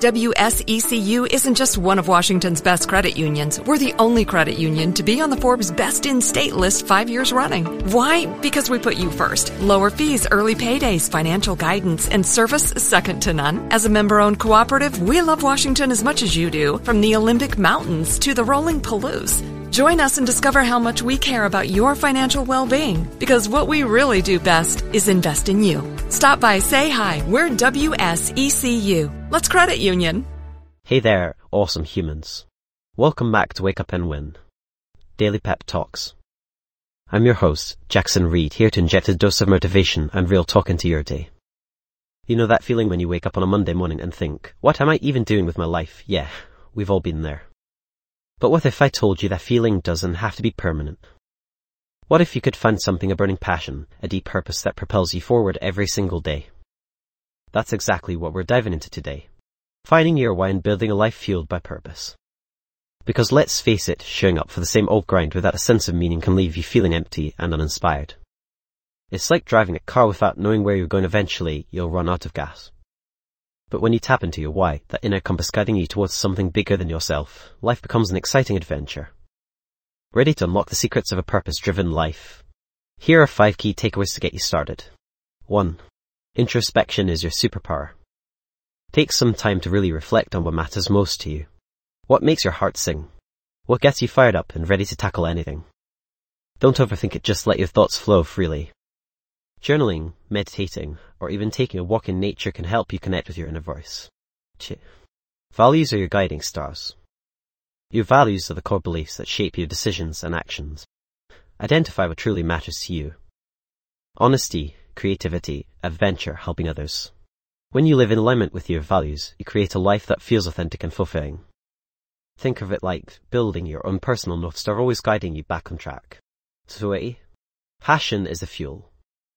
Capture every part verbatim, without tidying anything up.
W S E C U isn't just one of Washington's best credit unions. We're the only credit union to be on the Forbes Best in State list five years running. Why? Because we put you first. Lower fees, early paydays, financial guidance, and service second to none. As a member-owned cooperative, we love Washington as much as you do, from the Olympic Mountains to the rolling Palouse. Join us and discover how much we care about your financial well-being, because what we really do best is invest in you. Stop by, say hi. We're W S E C U. Let's credit union. Hey there, awesome humans. Welcome back to Wake Up and Win, Daily Pep Talks. I'm your host, Jackson Reed, here to inject a dose of motivation and real talk into your day. You know that feeling when you wake up on a Monday morning and think, what am I even doing with my life? Yeah, we've all been there. But what if I told you that feeling doesn't have to be permanent? What if you could find something, a burning passion, a deep purpose that propels you forward every single day? That's exactly what we're diving into today. Finding your why and building a life fueled by purpose. Because let's face it, showing up for the same old grind without a sense of meaning can leave you feeling empty and uninspired. It's like driving a car without knowing where you're going. Eventually, you'll run out of gas. But when you tap into your why, that inner compass guiding you towards something bigger than yourself, life becomes an exciting adventure. Ready to unlock the secrets of a purpose-driven life? Here are five key takeaways to get you started. one. Introspection is your superpower. Take some time to really reflect on what matters most to you. What makes your heart sing? What gets you fired up and ready to tackle anything? Don't overthink it, just let your thoughts flow freely. Journaling, meditating, or even taking a walk in nature can help you connect with your inner voice. two. Values are your guiding stars. Your values are the core beliefs that shape your decisions and actions. Identify what truly matters to you. Honesty, creativity, adventure, helping others. When you live in alignment with your values, you create a life that feels authentic and fulfilling. Think of it like building your own personal North Star, always guiding you back on track. three. Passion is the fuel.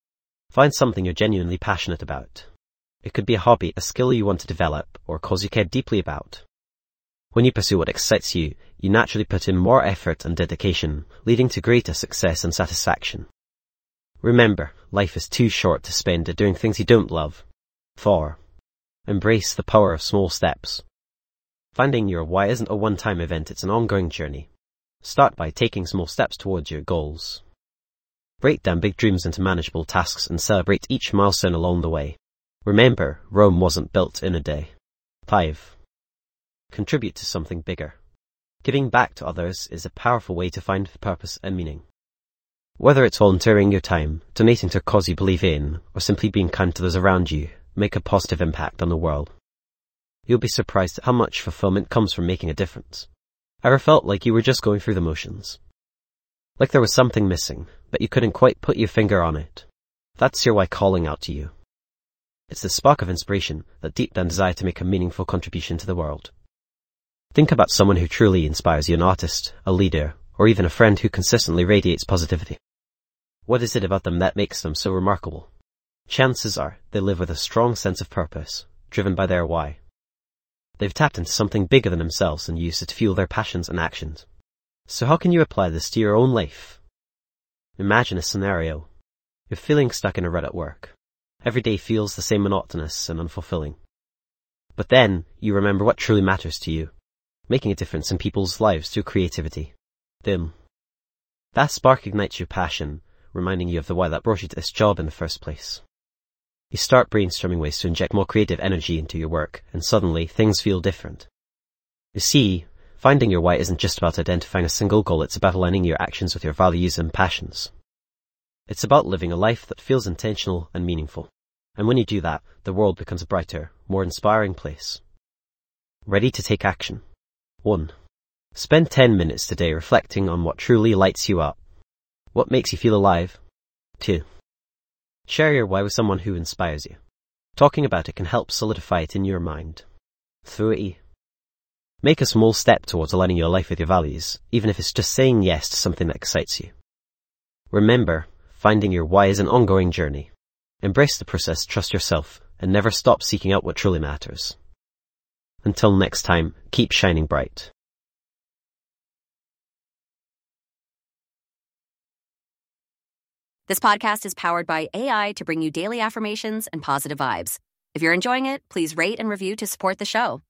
Find something you're genuinely passionate about. It could be a hobby, a skill you want to develop, or a cause you care deeply about. When you pursue what excites you, you naturally put in more effort and dedication, leading to greater success and satisfaction. Remember, life is too short to spend it doing things you don't love. four. Embrace the power of small steps. Finding your why isn't a one-time event, it's an ongoing journey. Start by taking small steps towards your goals. Break down big dreams into manageable tasks and celebrate each milestone along the way. Remember, Rome wasn't built in a day. five. Contribute to something bigger. Giving back to others is a powerful way to find purpose and meaning. Whether it's volunteering your time, donating to a cause you believe in, or simply being kind to those around you, make a positive impact on the world. You'll be surprised at how much fulfillment comes from making a difference. Ever felt like you were just going through the motions? Like there was something missing, but you couldn't quite put your finger on it? That's your why calling out to you. It's the spark of inspiration, that deep down desire to make a meaningful contribution to the world. Think about someone who truly inspires you, an artist, a leader, or even a friend who consistently radiates positivity. What is it about them that makes them so remarkable? Chances are they live with a strong sense of purpose, driven by their why. They've tapped into something bigger than themselves and used it to fuel their passions and actions. So how can you apply this to your own life? Imagine a scenario. You're feeling stuck in a rut at work. Every day feels the same, monotonous and unfulfilling. But then you remember what truly matters to you, making a difference in people's lives through creativity. Then, that spark ignites your passion, reminding you of the why that brought you to this job in the first place. You start brainstorming ways to inject more creative energy into your work, and suddenly things feel different. You see, finding your why isn't just about identifying a single goal, it's about aligning your actions with your values and passions. It's about living a life that feels intentional and meaningful. And when you do that, the world becomes a brighter, more inspiring place. Ready to take action? one. Spend ten minutes today reflecting on what truly lights you up. What makes you feel alive? two. Share your why with someone who inspires you. Talking about it can help solidify it in your mind. three. Make a small step towards aligning your life with your values, even if it's just saying yes to something that excites you. Remember, finding your why is an ongoing journey. Embrace the process, trust yourself, and never stop seeking out what truly matters. Until next time, keep shining bright. This podcast is powered by A I to bring you daily affirmations and positive vibes. If you're enjoying it, please rate and review to support the show.